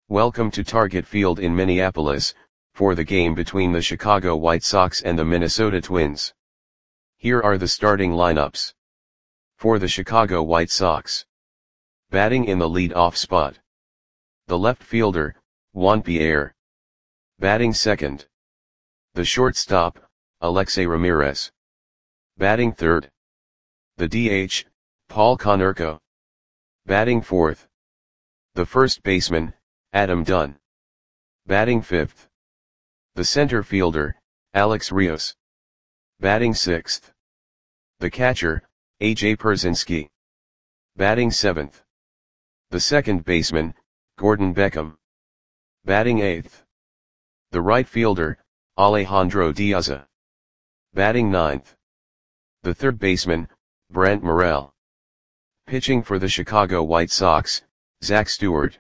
Welcome to Target Field in Minneapolis, for the game between the Chicago White Sox and the Minnesota Twins. Here are the starting lineups. For the Chicago White Sox. Batting in the lead-off spot. The left fielder, Juan Pierre. Batting second. The shortstop, Alexei Ramirez. Batting third. The DH, Paul Konerko. Batting fourth. The first baseman, Adam Dunn. Batting fifth. The center fielder, Alex Rios. Batting sixth. The catcher, A.J. Pierzynski. Batting seventh. The second baseman, Gordon Beckham. Batting eighth. The right fielder, Alejandro Diaza. Batting ninth. The third baseman, Brent Morel. Pitching for the Chicago White Sox, Zach Stewart.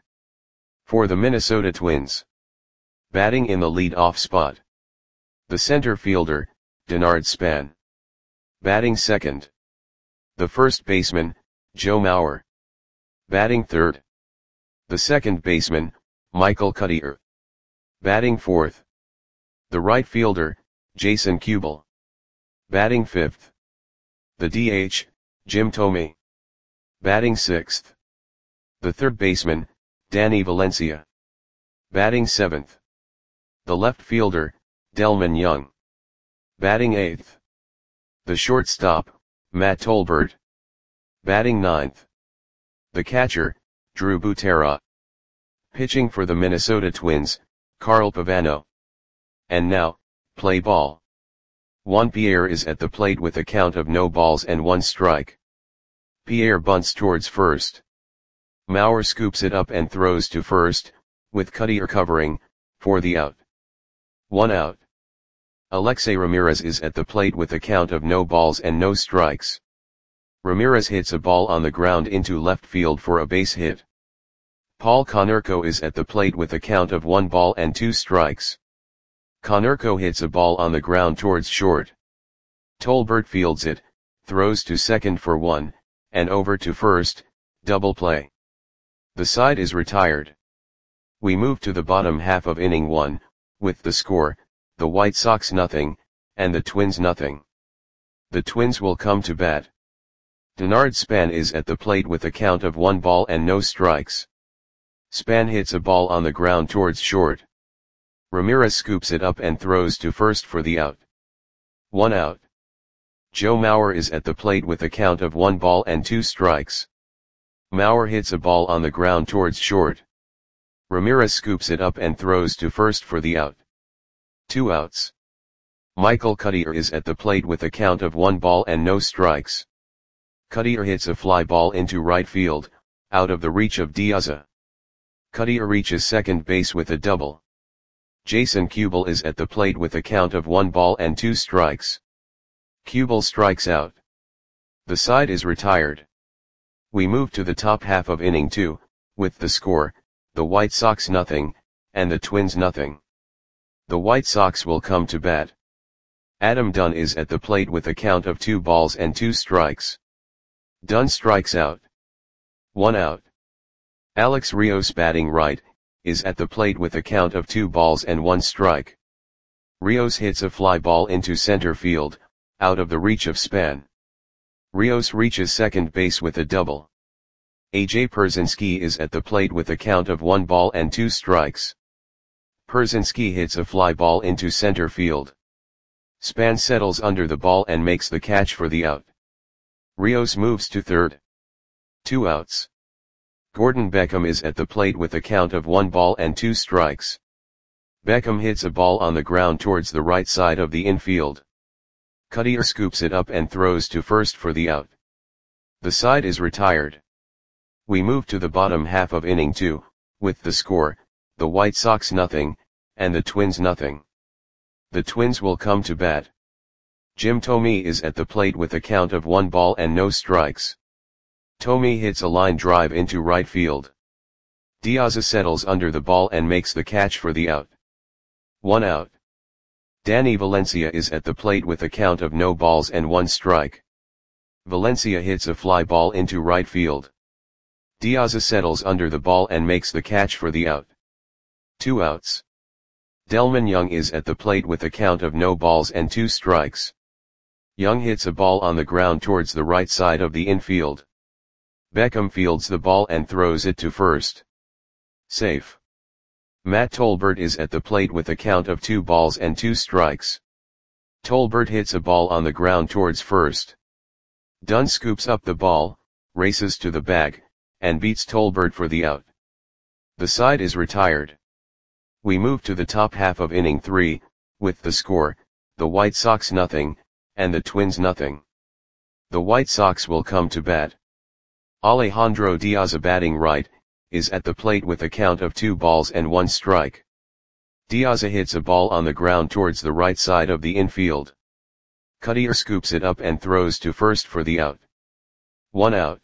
For the Minnesota Twins. Batting in the lead-off spot. The center fielder, Denard Span. Batting second. The first baseman, Joe Mauer. Batting third. The second baseman, Michael Cuddyer. Batting fourth. The right fielder, Jason Kubel. Batting fifth. The DH, Jim Thome. Batting sixth. The third baseman, Danny Valencia. Batting seventh. The left fielder, Delmon Young. Batting eighth. The shortstop, Matt Tolbert. Batting ninth. The catcher, Drew Butera. Pitching for the Minnesota Twins, Carl Pavano. And now, play ball. Juan Pierre is at the plate with a count of no balls and one strike. Pierre bunts towards first. Mauer scoops it up and throws to first, with Cuddyer covering, for the out. 1 out. Alexei Ramirez is at the plate with a count of no balls and no strikes. Ramirez hits a ball on the ground into left field for a base hit. Paul Konerko is at the plate with a count of 1 ball and 2 strikes. Konerko hits a ball on the ground towards short. Tolbert fields it, throws to second for 1, and over to first, double play. The side is retired. We move to the bottom half of inning 1, with the score, the White Sox 0, and the Twins 0. The Twins will come to bat. Denard Span is at the plate with a count of 1 ball and no strikes. Span hits a ball on the ground towards short. Ramirez scoops it up and throws to first for the out. 1 out. Joe Mauer is at the plate with a count of 1 ball and 2 strikes. Mauer hits a ball on the ground towards short. Ramirez scoops it up and throws to first for the out. 2 outs. Michael Cuddyer is at the plate with a count of 1 ball and no strikes. Cuddyer hits a fly ball into right field, out of the reach of Diaza. Cuddyer reaches second base with a double. Jason Kubel is at the plate with a count of 1 ball and 2 strikes. Kubel strikes out. The side is retired. We move to the top half of inning 2, with the score, the White Sox 0, and the Twins 0. The White Sox will come to bat. Adam Dunn is at the plate with a count of 2 balls and 2 strikes. Dunn strikes out. 1 out. Alex Rios batting right, is at the plate with a count of 2 balls and 1 strike. Rios hits a fly ball into center field, out of the reach of Span. Rios reaches second base with a double. A.J. Pierzynski is at the plate with a count of 1 ball and 2 strikes. Pierzynski hits a fly ball into center field. Span settles under the ball and makes the catch for the out. Rios moves to third. 2 outs. Gordon Beckham is at the plate with a count of 1 ball and 2 strikes. Beckham hits a ball on the ground towards the right side of the infield. Cuddyer scoops it up and throws to first for the out. The side is retired. We move to the bottom half of inning 2, with the score, the White Sox 0, and the Twins 0. The Twins will come to bat. Jim Thome is at the plate with a count of 1 ball and no strikes. Thome hits a line drive into right field. Diaza settles under the ball and makes the catch for the out. 1 out. Danny Valencia is at the plate with a count of no balls and 1 strike. Valencia hits a fly ball into right field. Diaza settles under the ball and makes the catch for the out. 2 outs. Delman Young is at the plate with a count of no balls and 2 strikes. Young hits a ball on the ground towards the right side of the infield. Beckham fields the ball and throws it to first. Safe. Matt Tolbert is at the plate with a count of 2 balls and 2 strikes. Tolbert hits a ball on the ground towards first. Dunn scoops up the ball, races to the bag, and beats Tolbert for the out. The side is retired. We move to the top half of inning 3, with the score, the White Sox nothing, and the Twins nothing. The White Sox will come to bat. Alejandro Diaz, batting right, is at the plate with a count of 2 balls and 1 strike. Diaz hits a ball on the ground towards the right side of the infield. Cutter scoops it up and throws to first for the out. 1 out.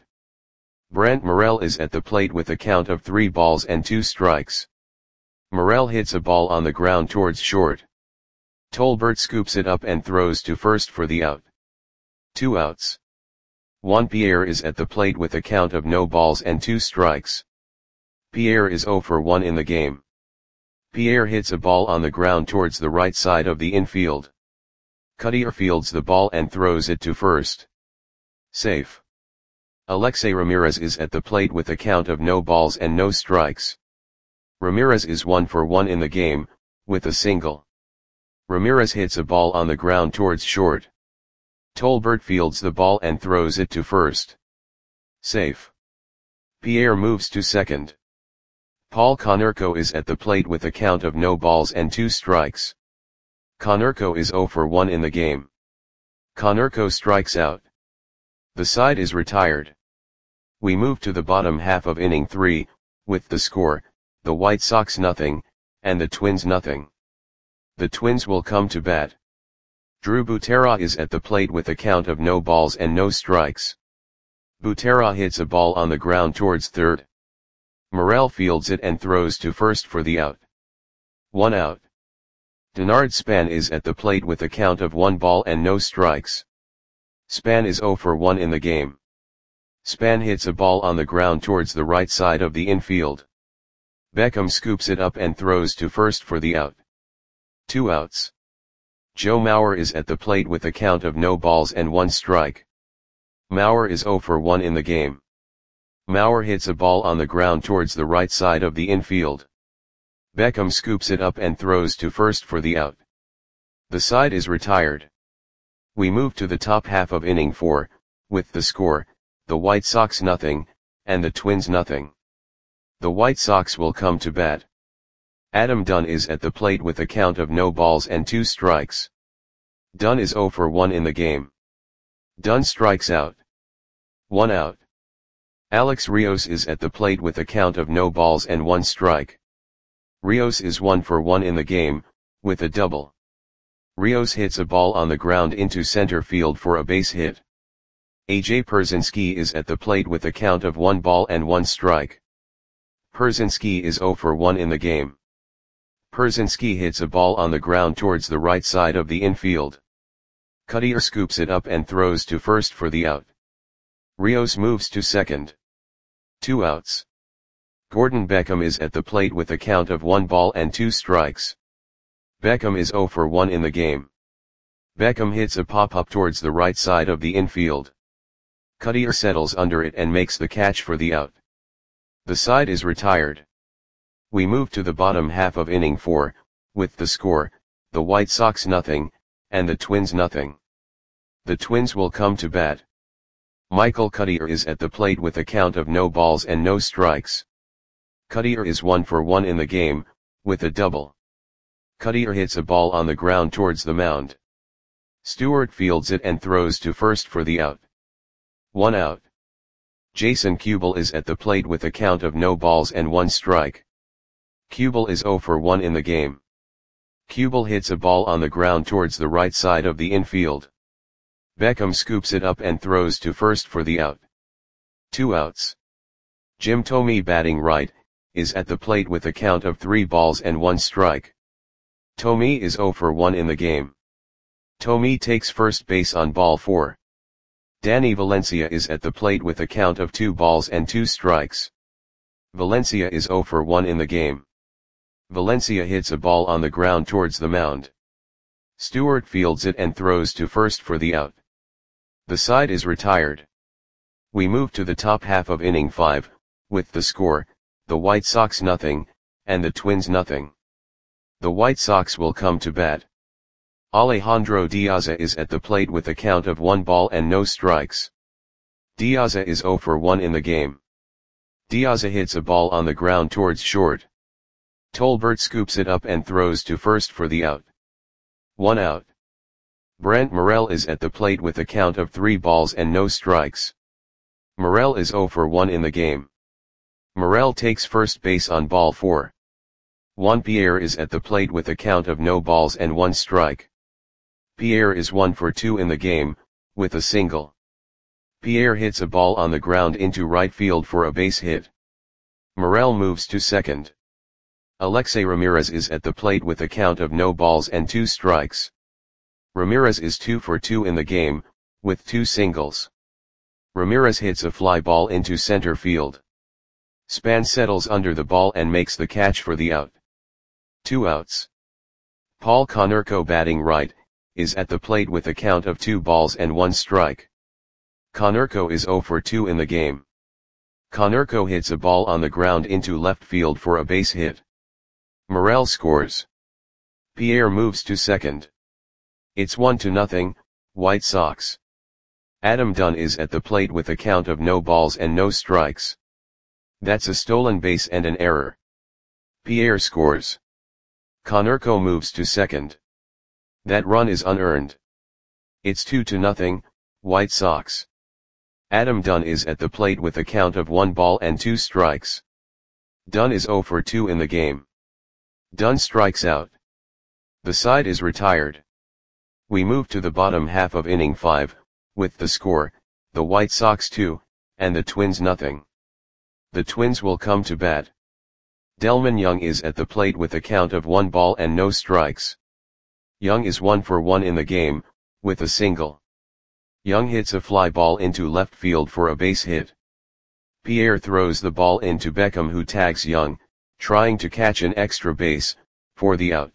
Brent Morel is at the plate with a count of 3 balls and 2 strikes. Morel hits a ball on the ground towards short. Tolbert scoops it up and throws to first for the out. 2 outs. Juan Pierre is at the plate with a count of no balls and 2 strikes. Pierre is 0 for 1 in the game. Pierre hits a ball on the ground towards the right side of the infield. Cutter fields the ball and throws it to first. Safe. Alexei Ramirez is at the plate with a count of no balls and no strikes. Ramirez is 1 for 1 in the game, with a single. Ramirez hits a ball on the ground towards short. Tolbert fields the ball and throws it to first. Safe. Pierre moves to second. Paul Konerko is at the plate with a count of no balls and 2 strikes. Konerko is 0 for 1 in the game. Konerko strikes out. The side is retired. We move to the bottom half of inning 3, with the score, the White Sox nothing, and the Twins nothing. The Twins will come to bat. Drew Butera is at the plate with a count of no balls and no strikes. Butera hits a ball on the ground towards third. Morel fields it and throws to first for the out. 1 out. Denard Span is at the plate with a count of 1 ball and no strikes. Span is 0 for 1 in the game. Span hits a ball on the ground towards the right side of the infield. Beckham scoops it up and throws to first for the out. 2 outs. Joe Mauer is at the plate with a count of no balls and 1 strike. Mauer is 0 for 1 in the game. Mauer hits a ball on the ground towards the right side of the infield. Beckham scoops it up and throws to first for the out. The side is retired. We move to the top half of inning 4, with the score, the White Sox nothing, and the Twins nothing. The White Sox will come to bat. Adam Dunn is at the plate with a count of no balls and 2 strikes. Dunn is 0 for 1 in the game. Dunn strikes out. 1 out. Alex Rios is at the plate with a count of no balls and 1 strike. Rios is 1 for 1 in the game, with a double. Rios hits a ball on the ground into center field for a base hit. AJ Pierzynski is at the plate with a count of 1 ball and 1 strike. Pierzynski is 0 for 1 in the game. Pierzynski hits a ball on the ground towards the right side of the infield. Cutter scoops it up and throws to first for the out. Rios moves to second. 2 outs. Gordon Beckham is at the plate with a count of 1 ball and 2 strikes. Beckham is 0 for 1 in the game. Beckham hits a pop-up towards the right side of the infield. Cutter settles under it and makes the catch for the out. The side is retired. We move to the bottom half of inning 4, with the score, the White Sox nothing, and the Twins nothing. The Twins will come to bat. Michael Cutter is at the plate with a count of no balls and no strikes. Cutter is 1 for 1 in the game, with a double. Cutter hits a ball on the ground towards the mound. Stewart fields it and throws to first for the out. 1 out. Jason Kubel is at the plate with a count of no balls and 1 strike. Kubel is 0 for 1 in the game. Kubel hits a ball on the ground towards the right side of the infield. Beckham scoops it up and throws to first for the out. 2 outs. Jim Thome, batting right, is at the plate with a count of 3 balls and 1 strike. Thome is 0 for 1 in the game. Thome takes first base on ball 4. Danny Valencia is at the plate with a count of 2 balls and 2 strikes. Valencia is 0 for 1 in the game. Valencia hits a ball on the ground towards the mound. Stewart fields it and throws to first for the out. The side is retired. We move to the top half of inning 5, with the score, the White Sox nothing, and the Twins nothing. The White Sox will come to bat. Alejandro Diaza is at the plate with a count of 1 ball and no strikes. Diaza is 0 for 1 in the game. Diaza hits a ball on the ground towards short. Tolbert scoops it up and throws to first for the out. 1 out. Brent Morel is at the plate with a count of 3 balls and no strikes. Morel is 0 for 1 in the game. Morel takes first base on ball 4. Juan Pierre is at the plate with a count of no balls and 1 strike. Pierre is 1 for 2 in the game, with a single. Pierre hits a ball on the ground into right field for a base hit. Morel moves to second. Alexei Ramirez is at the plate with a count of no balls and 2 strikes. Ramirez is 2 for 2 in the game, with 2 singles. Ramirez hits a fly ball into center field. Span settles under the ball and makes the catch for the out. 2 outs. Paul Konerko, batting right, is at the plate with a count of 2 balls and 1 strike. Konerko is 0 for 2 in the game. Konerko hits a ball on the ground into left field for a base hit. Morel scores. Pierre moves to second. It's 1-0, White Sox. Adam Dunn is at the plate with a count of no balls and no strikes. That's a stolen base and an error. Pierre scores. Konerko moves to second. That run is unearned. It's 2-0, White Sox. Adam Dunn is at the plate with a count of 1 ball and 2 strikes. Dunn is 0 for 2 in the game. Dunn strikes out. The side is retired. We move to the bottom half of inning 5, with the score, the White Sox 2, and the Twins nothing. The Twins will come to bat. Delmon Young is at the plate with a count of 1 ball and no strikes. Young is 1 for 1 in the game, with a single. Young hits a fly ball into left field for a base hit. Pierre throws the ball into Beckham, who tags Young, trying to catch an extra base, for the out.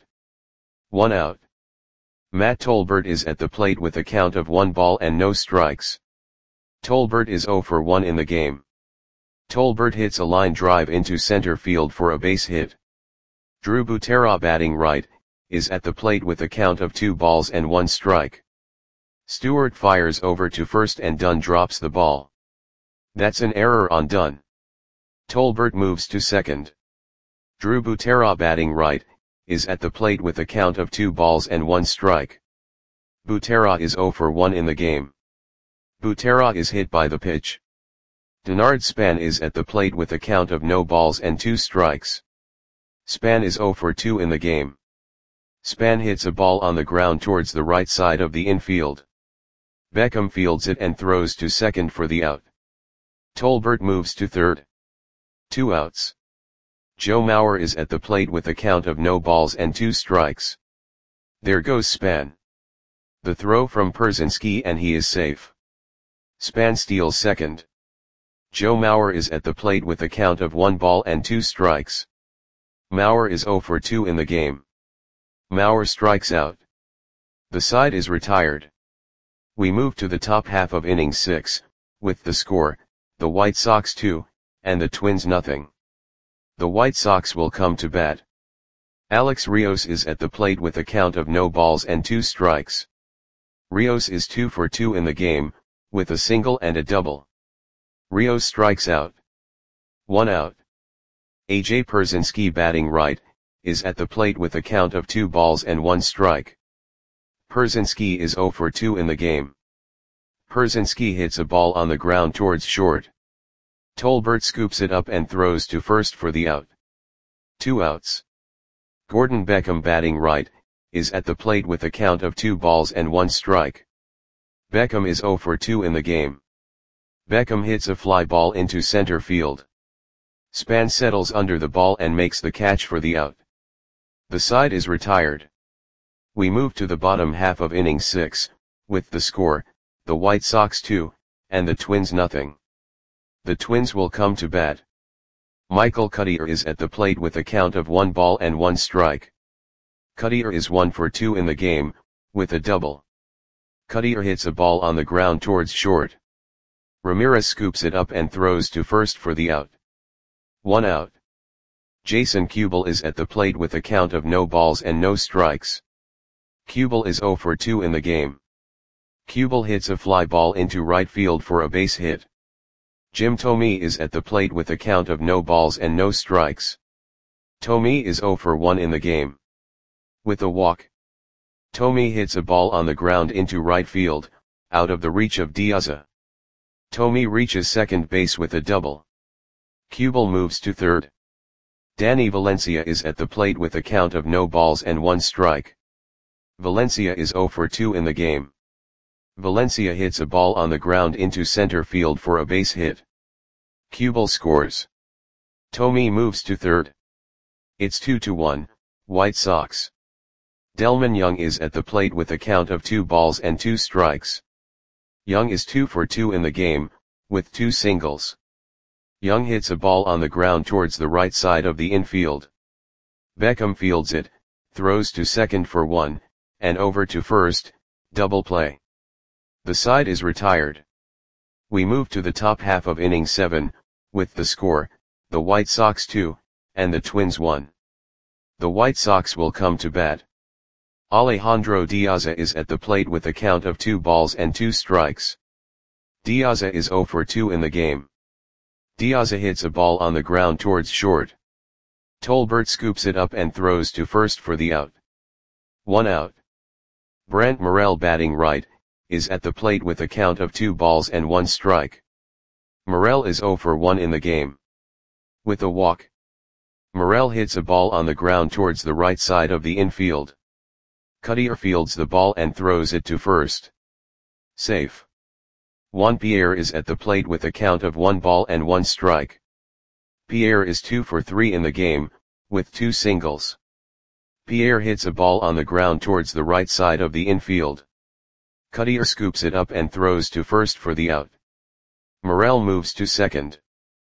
1 out. Matt Tolbert is at the plate with a count of 1 ball and no strikes. Tolbert is 0 for 1 in the game. Tolbert hits a line drive into center field for a base hit. Drew Butera, batting right, is at the plate with a count of 2 balls and 1 strike. Stewart fires over to first and Dunn drops the ball. That's an error on Dunn. Tolbert moves to second. Drew Butera, batting right, is at the plate with a count of 2 balls and 1 strike. Butera is 0 for 1 in the game. Butera is hit by the pitch. Denard Span is at the plate with a count of no balls and 2 strikes. Span is 0 for 2 in the game. Span hits a ball on the ground towards the right side of the infield. Beckham fields it and throws to second for the out. Tolbert moves to third. 2 outs. Joe Mauer is at the plate with a count of no balls and 2 strikes. There goes Span. The throw from Pierzynski and he is safe. Span steals second. Joe Mauer is at the plate with a count of 1 ball and 2 strikes. Mauer is 0 for 2 in the game. Mauer strikes out. The side is retired. We move to the top half of inning 6, with the score, the White Sox 2, and the Twins nothing. The White Sox will come to bat. Alex Rios is at the plate with a count of no balls and 2 strikes. Rios is 2 for 2 in the game, with a single and a double. Rios strikes out. 1 out. AJ Pierzynski, batting right, is at the plate with a count of 2 balls and 1 strike. Pierzynski is 0 for 2 in the game. Pierzynski hits a ball on the ground towards short. Tolbert scoops it up and throws to first for the out. 2 outs. Gordon Beckham, batting right, is at the plate with a count of 2 balls and 1 strike. Beckham is 0 for 2 in the game. Beckham hits a fly ball into center field. Span settles under the ball and makes the catch for the out. The side is retired. We move to the bottom half of inning 6, with the score, the White Sox 2, and the Twins nothing. The Twins will come to bat. Michael Cuddyer is at the plate with a count of 1 ball and 1 strike. Cuddyer is 1 for 2 in the game, with a double. Cuddyer hits a ball on the ground towards short. Ramirez scoops it up and throws to first for the out. 1 out. Jason Kubel is at the plate with a count of no balls and no strikes. Kubel is 0 for 2 in the game. Kubel hits a fly ball into right field for a base hit. Jim Thome is at the plate with a count of no balls and no strikes. Thome is 0 for 1 in the game. With a walk, Thome hits a ball on the ground into right field, out of the reach of Diaza. Thome reaches second base with a double. Kubel moves to third. Danny Valencia is at the plate with a count of no balls and 1 strike. Valencia is 0 for 2 in the game. Valencia hits a ball on the ground into center field for a base hit. Kubel scores. Thome moves to third. It's 2-1, White Sox. Delmon Young is at the plate with a count of 2 balls and 2 strikes. Young is 2 for 2 in the game, with 2 singles. Young hits a ball on the ground towards the right side of the infield. Beckham fields it, throws to second for 1, and over to first, double play. The side is retired. We move to the top half of inning 7, with the score, the White Sox 2, and the Twins 1. The White Sox will come to bat. Alejandro Diaza is at the plate with a count of 2 balls and 2 strikes. Diaza is 0 for 2 in the game. Diaza hits a ball on the ground towards short. Tolbert scoops it up and throws to first for the out. 1 out. Brent Morel, batting right, is at the plate with a count of 2 balls and 1 strike. Morel is 0 for 1 in the game. With a walk, Morel hits a ball on the ground towards the right side of the infield. Cuddyer fields the ball and throws it to first. Safe. Juan Pierre is at the plate with a count of 1 ball and 1 strike. Pierre is 2 for 3 in the game, with 2 singles. Pierre hits a ball on the ground towards the right side of the infield. Cuddyer scoops it up and throws to first for the out. Morel moves to second.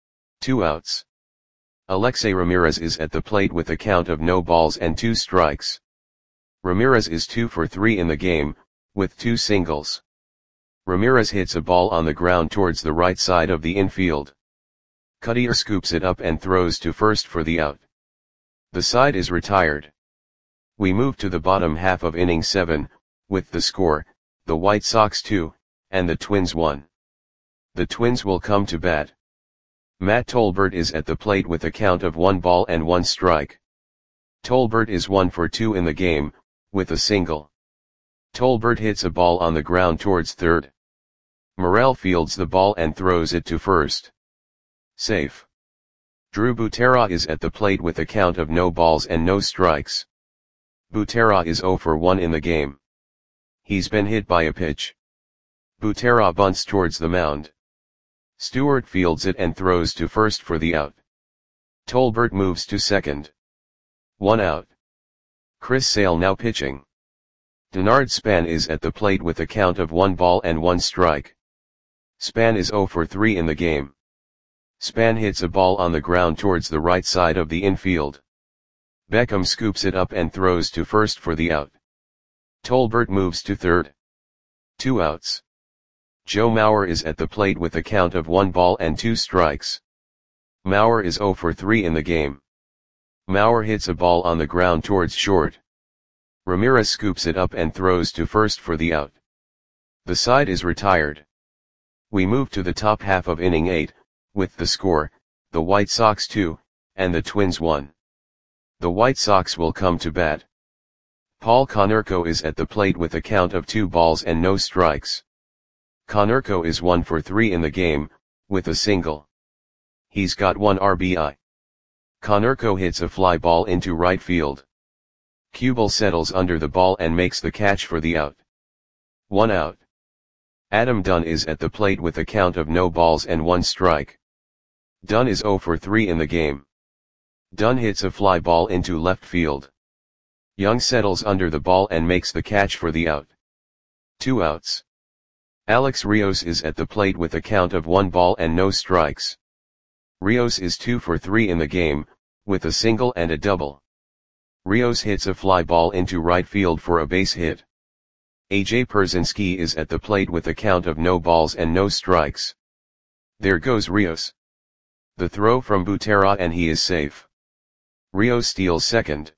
2 outs. Alexei Ramirez is at the plate with a count of no balls and 2 strikes. Ramirez is 2 for 3 in the game, with 2 singles. Ramirez hits a ball on the ground towards the right side of the infield. Cuddyer scoops it up and throws to first for the out. The side is retired. We move to the bottom half of inning 7, with the score, the White Sox 2, and the Twins 1. The Twins will come to bat. Matt Tolbert is at the plate with a count of 1 ball and 1 strike. Tolbert is 1 for 2 in the game, with a single. Tolbert hits a ball on the ground towards third. Morel fields the ball and throws it to first. Safe. Drew Butera is at the plate with a count of no balls and no strikes. Butera is 0 for 1 in the game. He's been hit by a pitch. Butera bunts towards the mound. Stewart fields it and throws to first for the out. Tolbert moves to second. 1 out. Chris Sale now pitching. Denard Span is at the plate with a count of 1 ball and 1 strike. Span is 0 for 3 in the game. Span hits a ball on the ground towards the right side of the infield. Beckham scoops it up and throws to first for the out. Tolbert moves to third. 2 outs. Joe Mauer is at the plate with a count of 1 ball and 2 strikes. Mauer is 0 for 3 in the game. Mauer hits a ball on the ground towards short. Ramirez scoops it up and throws to first for the out. The side is retired. We move to the top half of inning 8, with the score, the White Sox 2, and the Twins 1. The White Sox will come to bat. Paul Konerko is at the plate with a count of 2 balls and no strikes. Konerko is 1 for 3 in the game, with a single. He's got 1 RBI. Konerko hits a fly ball into right field. Kubel settles under the ball and makes the catch for the out. 1 out. Adam Dunn is at the plate with a count of no balls and 1 strike. Dunn is 0 for 3 in the game. Dunn hits a fly ball into left field. Young settles under the ball and makes the catch for the out. 2 outs. Alex Rios is at the plate with a count of 1 ball and no strikes. Rios is 2 for 3 in the game, with a single and a double. Rios hits a fly ball into right field for a base hit. AJ Pierzynski is at the plate with a count of no balls and no strikes. There goes Rios. The throw from Butera and he is safe. Rios steals second.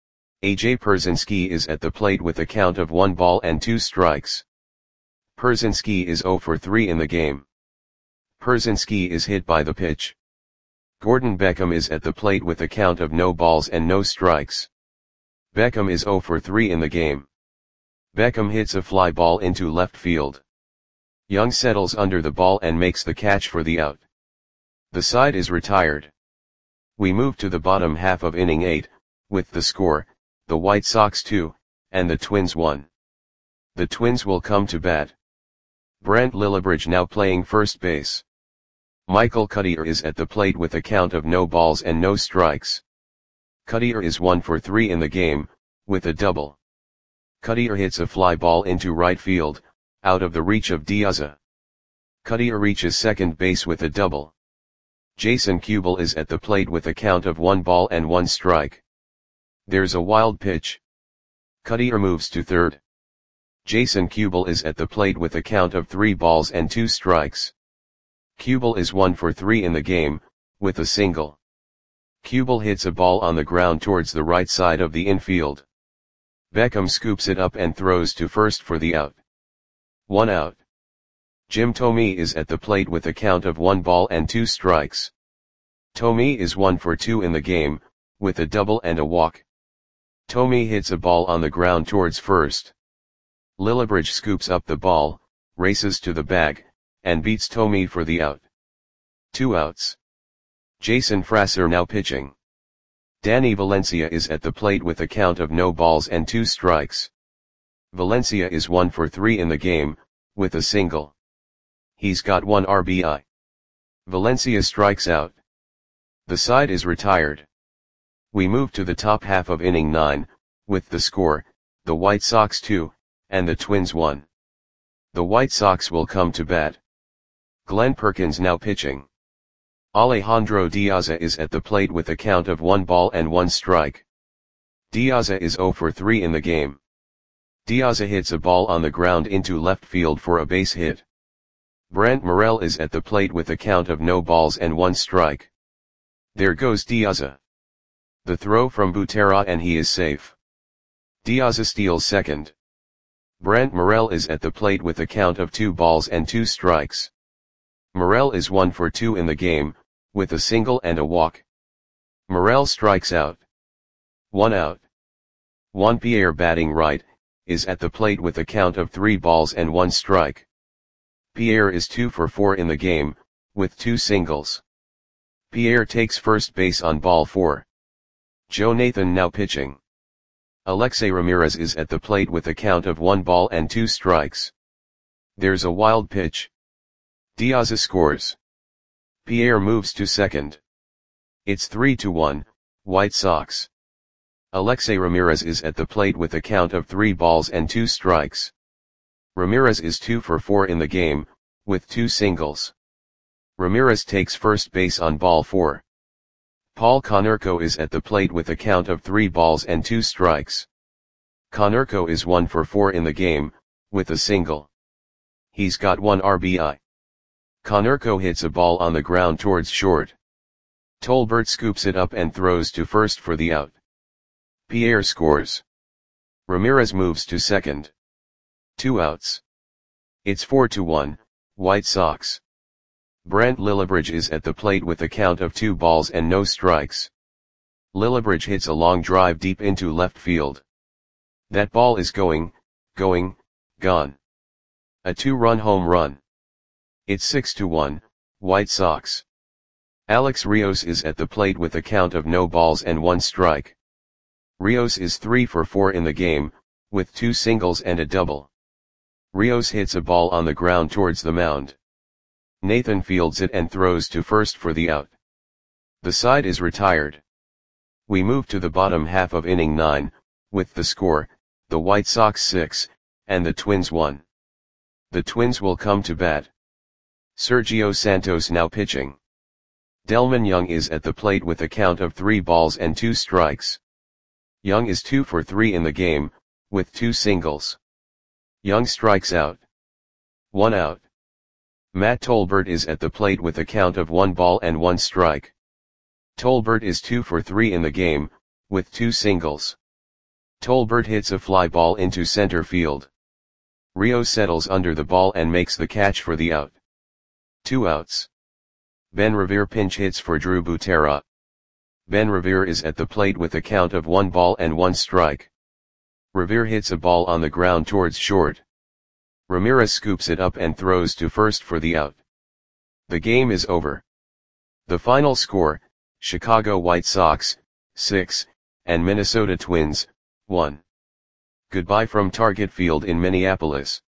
AJ Pierzynski is at the plate with a count of 1 ball and 2 strikes. Pierzynski is 0 for 3 in the game. Pierzynski is hit by the pitch. Gordon Beckham is at the plate with a count of no balls and no strikes. Beckham is 0 for 3 in the game. Beckham hits a fly ball into left field. Young settles under the ball and makes the catch for the out. The side is retired. We move to the bottom half of inning 8, with the score, the White Sox 2, and the Twins 1. The Twins will come to bat. Brant Lillibridge now playing first base. Michael Cuddyer is at the plate with a count of no balls and no strikes. Cuddyer is 1 for 3 in the game, with a double. Cuddyer hits a fly ball into right field, out of the reach of Diaz. Cuddyer reaches second base with a double. Jason Kubel is at the plate with a count of 1 ball and 1 strike. There's a wild pitch. Cuddyer moves to third. Jason Kubel is at the plate with a count of 3 balls and 2 strikes. Kubel is 1 for 3 in the game, with a single. Kubel hits a ball on the ground towards the right side of the infield. Beckham scoops it up and throws to first for the out. 1 out. Jim Thome is at the plate with a count of 1 ball and 2 strikes. Thome is 1 for 2 in the game, with a double and a walk. Thome hits a ball on the ground towards first. Lillibridge scoops up the ball, races to the bag, and beats Thome for the out. 2 outs. Jason Frasser now pitching. Danny Valencia is at the plate with a count of no balls and 2 strikes. Valencia is 1 for 3 in the game, with a single. He's got 1 RBI. Valencia strikes out. The side is retired. We move to the top half of inning 9, with the score, the White Sox 2, and the Twins 1. The White Sox will come to bat. Glenn Perkins now pitching. Alejandro Diaz is at the plate with a count of 1 ball and 1 strike. Diaz is 0 for 3 in the game. Diaz hits a ball on the ground into left field for a base hit. Brant Morel is at the plate with a count of no balls and 1 strike. There goes Diaz. The throw from Butera and he is safe. Diaz steals second. Brant Morel is at the plate with a count of 2 balls and 2 strikes. Morel is 1 for 2 in the game, with a single and a walk. Morel strikes out. 1 out. Juan Pierre batting right, is at the plate with a count of 3 balls and 1 strike. Pierre is 2 for 4 in the game, with 2 singles. Pierre takes first base on ball 4. Joe Nathan now pitching. Alexei Ramirez is at the plate with a count of 1 ball and 2 strikes. There's a wild pitch. Diaz scores. Pierre moves to second. It's 3-1, White Sox. Alexei Ramirez is at the plate with a count of 3 balls and 2 strikes. Ramirez is 2 for 4 in the game, with 2 singles. Ramirez takes first base on ball 4. Paul Konerko is at the plate with a count of 3 balls and 2 strikes. Konerko is 1 for 4 in the game, with a single. He's got 1 RBI. Konerko hits a ball on the ground towards short. Tolbert scoops it up and throws to first for the out. Pierre scores. Ramirez moves to second. 2 outs. It's 4-1, White Sox. Brant Lillibridge is at the plate with a count of 2 balls and no strikes. Lillibridge hits a long drive deep into left field. That ball is gone. A 2-run home run. It's 6-1, White Sox. Alex Rios is at the plate with a count of no balls and 1 strike. Rios is 3 for 4 in the game, with 2 singles and a double. Rios hits a ball on the ground towards the mound. Nathan fields it and throws to first for the out. The side is retired. We move to the bottom half of inning 9, with the score, the White Sox 6, and the Twins 1. The Twins will come to bat. Sergio Santos now pitching. Delmon Young is at the plate with a count of 3 balls and 2 strikes. Young is 2 for 3 in the game, with 2 singles. Young strikes out. 1 out. Matt Tolbert is at the plate with a count of 1 ball and 1 strike. Tolbert is 2 for 3 in the game, with 2 singles. Tolbert hits a fly ball into center field. Rio settles under the ball and makes the catch for the out. 2 outs. Ben Revere pinch hits for Drew Butera. Ben Revere is at the plate with a count of 1 ball and 1 strike. Revere hits a ball on the ground towards short. Ramirez scoops it up and throws to first for the out. The game is over. The final score, Chicago White Sox, 6, and Minnesota Twins, 1. Goodbye from Target Field in Minneapolis.